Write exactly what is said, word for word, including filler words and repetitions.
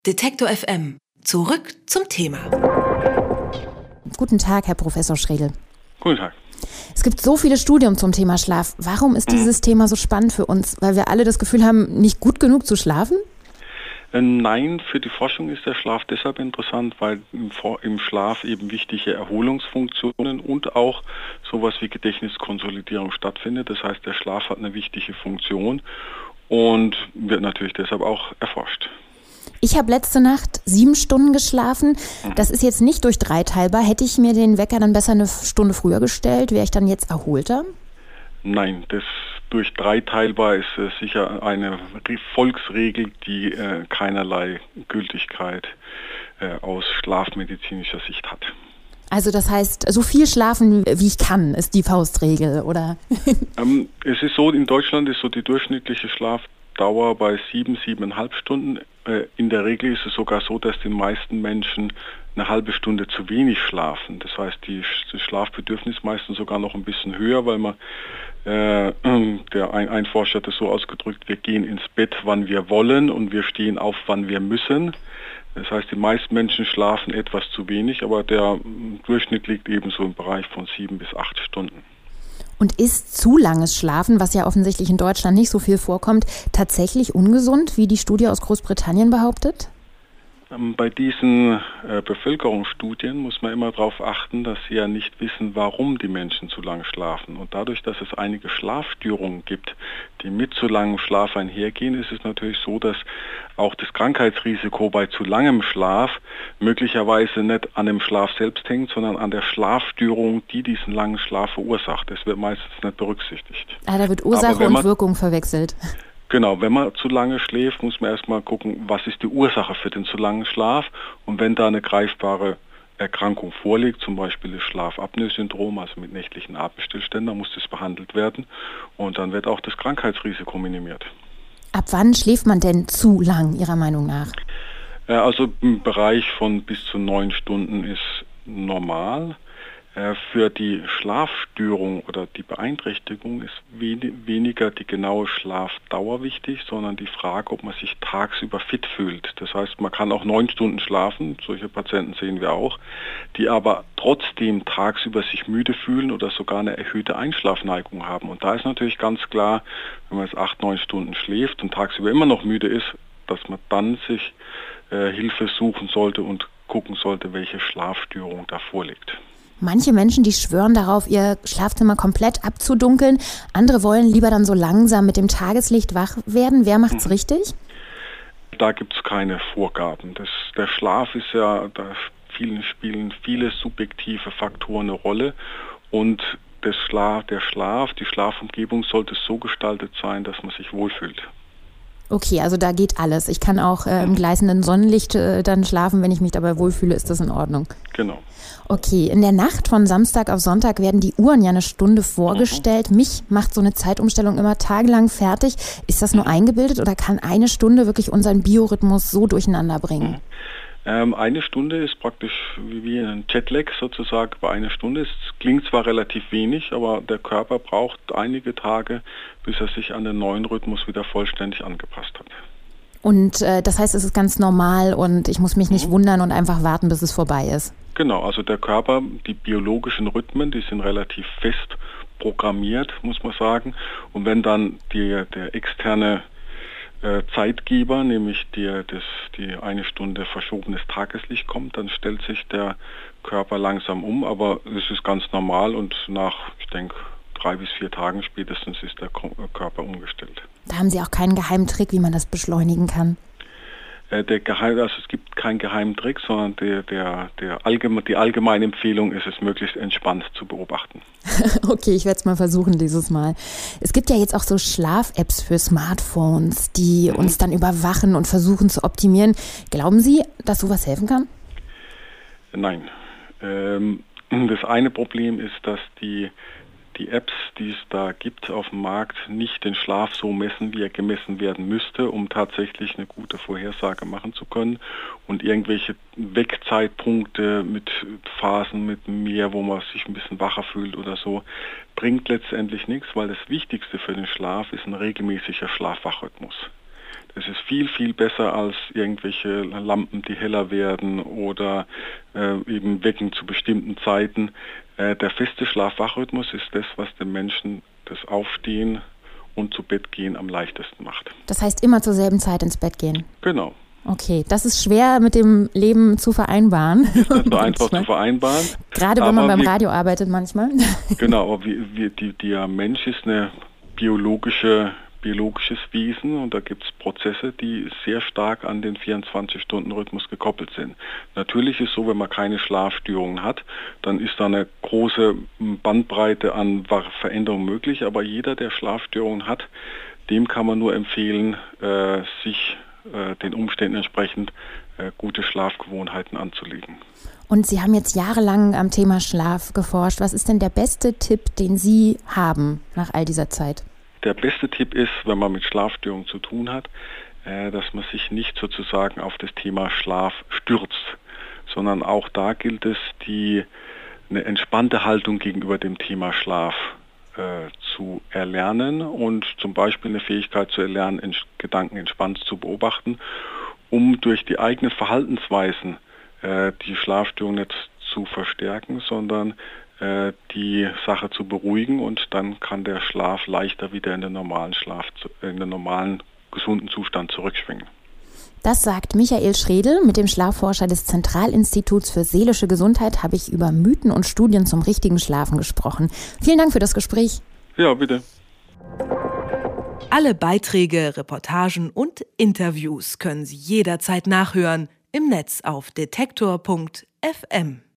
Detektor F M. Zurück zum Thema. Guten Tag, Herr Professor Schredl. Guten Tag. Es gibt so viele Studien zum Thema Schlaf. Warum ist dieses Thema so spannend für uns? Weil wir alle das Gefühl haben, nicht gut genug zu schlafen? Nein, für die Forschung ist der Schlaf deshalb interessant, weil im, im Schlaf eben wichtige Erholungsfunktionen und auch sowas wie Gedächtniskonsolidierung stattfindet. Das heißt, der Schlaf hat eine wichtige Funktion und wird natürlich deshalb auch erforscht. Ich habe letzte Nacht sieben Stunden geschlafen. Das ist jetzt nicht durch drei teilbar. Hätte ich mir den Wecker dann besser eine Stunde früher gestellt, wäre ich dann jetzt erholter? Nein, das durch drei teilbar ist äh, sicher eine Volksregel, die äh, keinerlei Gültigkeit äh, aus schlafmedizinischer Sicht hat. Also das heißt, so viel schlafen, wie ich kann, ist die Faustregel, oder? ähm, es ist so, in Deutschland ist so die durchschnittliche Schlafdauer bei sieben, siebeneinhalb Stunden. Äh, in der Regel ist es sogar so, dass die meisten Menschen eine halbe Stunde zu wenig schlafen. Das heißt, die, das Schlafbedürfnis meistens sogar noch ein bisschen höher, weil man, äh, der ein, ein Forscher hat es so ausgedrückt, wir gehen ins Bett, wann wir wollen und wir stehen auf, wann wir müssen. Das heißt, die meisten Menschen schlafen etwas zu wenig, aber der Durchschnitt liegt ebenso im Bereich von sieben bis acht Stunden. Und ist zu langes Schlafen, was ja offensichtlich in Deutschland nicht so viel vorkommt, tatsächlich ungesund, wie die Studie aus Großbritannien behauptet? Bei diesen äh, Bevölkerungsstudien muss man immer darauf achten, dass sie ja nicht wissen, warum die Menschen zu lang schlafen. Und dadurch, dass es einige Schlafstörungen gibt, die mit zu langem Schlaf einhergehen, ist es natürlich so, dass auch das Krankheitsrisiko bei zu langem Schlaf möglicherweise nicht an dem Schlaf selbst hängt, sondern an der Schlafstörung, die diesen langen Schlaf verursacht. Das wird meistens nicht berücksichtigt. Ah, da wird Ursache und Wirkung verwechselt. Genau, wenn man zu lange schläft, muss man erstmal gucken, was ist die Ursache für den zu langen Schlaf. Und wenn da eine greifbare Erkrankung vorliegt, zum Beispiel das Schlafapnoe-Syndrom, also mit nächtlichen Atemstillständen, dann muss das behandelt werden und dann wird auch das Krankheitsrisiko minimiert. Ab wann schläft man denn zu lang, Ihrer Meinung nach? Also im Bereich von bis zu neun Stunden ist normal. Für die Schlafstörung oder die Beeinträchtigung ist weniger die genaue Schlafdauer wichtig, sondern die Frage, ob man sich tagsüber fit fühlt. Das heißt, man kann auch neun Stunden schlafen, solche Patienten sehen wir auch, die aber trotzdem tagsüber sich müde fühlen oder sogar eine erhöhte Einschlafneigung haben. Und da ist natürlich ganz klar, wenn man jetzt acht, neun Stunden schläft und tagsüber immer noch müde ist, dass man dann sich äh, Hilfe suchen sollte und gucken sollte, welche Schlafstörung da vorliegt. Manche Menschen, die schwören darauf, ihr Schlafzimmer komplett abzudunkeln. Andere wollen lieber dann so langsam mit dem Tageslicht wach werden. Wer macht's mhm. richtig? Da gibt es keine Vorgaben. Das, der Schlaf ist ja, da vielen spielen viele subjektive Faktoren eine Rolle. Und das Schlaf, der Schlaf, die Schlafumgebung sollte so gestaltet sein, dass man sich wohlfühlt. Okay, also da geht alles. Ich kann auch äh, im gleißenden Sonnenlicht äh, dann schlafen, wenn ich mich dabei wohlfühle, ist das in Ordnung. Genau. Okay, in der Nacht von Samstag auf Sonntag werden die Uhren ja eine Stunde vorgestellt. Mhm. Mich macht so eine Zeitumstellung immer tagelang fertig. Ist das nur eingebildet oder kann eine Stunde wirklich unseren Biorhythmus so durcheinander bringen? Mhm. Ähm, eine Stunde ist praktisch wie ein Jetlag sozusagen bei einer Stunde. Es klingt zwar relativ wenig, aber der Körper braucht einige Tage, bis er sich an den neuen Rhythmus wieder vollständig angepasst hat. Und äh, das heißt, es ist ganz normal und ich muss mich nicht mhm. wundern und einfach warten, bis es vorbei ist? Genau, also der Körper, die biologischen Rhythmen, die sind relativ fest programmiert, muss man sagen. Und wenn dann die, der externe Zeitgeber, nämlich die, das, die eine Stunde verschobenes Tageslicht kommt, dann stellt sich der Körper langsam um, aber es ist ganz normal und nach, ich denke, drei bis vier Tagen spätestens ist der Körper umgestellt. Da haben Sie auch keinen geheimen Trick, wie man das beschleunigen kann? Der Geheim, also es gibt keinen geheimen Trick, sondern der, der, der allgeme, die allgemeine Empfehlung ist es, möglichst entspannt zu beobachten. Okay, ich werde es mal versuchen dieses Mal. Es gibt ja jetzt auch so Schlaf-Apps für Smartphones, die mhm. uns dann überwachen und versuchen zu optimieren. Glauben Sie, dass sowas helfen kann? Nein. Ähm, das eine Problem ist, dass die Die Apps, die es da gibt auf dem Markt, nicht den Schlaf so messen, wie er gemessen werden müsste, um tatsächlich eine gute Vorhersage machen zu können. Und irgendwelche Wegzeitpunkte mit Phasen mit mehr, wo man sich ein bisschen wacher fühlt oder so, bringt letztendlich nichts, weil das Wichtigste für den Schlaf ist ein regelmäßiger Schlaf-Wach-Rhythmus. Das ist viel, viel besser als irgendwelche Lampen, die heller werden oder äh, eben wecken zu bestimmten Zeiten. Äh, der feste Schlaf-Wach-Rhythmus ist das, was den Menschen das Aufstehen und zu Bett gehen am leichtesten macht. Das heißt, immer zur selben Zeit ins Bett gehen? Genau. Okay, das ist schwer mit dem Leben zu vereinbaren. Ist nicht so einfach zu vereinbaren. Gerade wenn man beim wir, Radio arbeitet manchmal. Genau, aber wir, wir, die, der Mensch ist eine biologische, biologisches Wesen und da gibt es Prozesse, die sehr stark an den vierundzwanzig-Stunden-Rhythmus gekoppelt sind. Natürlich ist so, wenn man keine Schlafstörungen hat, dann ist da eine große Bandbreite an Veränderungen möglich, aber jeder, der Schlafstörungen hat, dem kann man nur empfehlen, äh, sich den Umständen entsprechend äh, gute Schlafgewohnheiten anzulegen. Und Sie haben jetzt jahrelang am Thema Schlaf geforscht. Was ist denn der beste Tipp, den Sie haben nach all dieser Zeit? Der beste Tipp ist, wenn man mit Schlafstörungen zu tun hat, äh, dass man sich nicht sozusagen auf das Thema Schlaf stürzt, sondern auch da gilt es, die eine entspannte Haltung gegenüber dem Thema Schlaf zu erlernen und zum Beispiel eine Fähigkeit zu erlernen, Gedanken entspannt zu beobachten, um durch die eigenen Verhaltensweisen äh, die Schlafstörung nicht zu verstärken, sondern äh, die Sache zu beruhigen und dann kann der Schlaf leichter wieder in den normalen Schlaf, in den normalen gesunden Zustand zurückschwingen. Das sagt Michael Schredl. Mit dem Schlafforscher des Zentralinstituts für seelische Gesundheit habe ich über Mythen und Studien zum richtigen Schlafen gesprochen. Vielen Dank für das Gespräch. Ja, bitte. Alle Beiträge, Reportagen und Interviews können Sie jederzeit nachhören im Netz auf detektor punkt f m.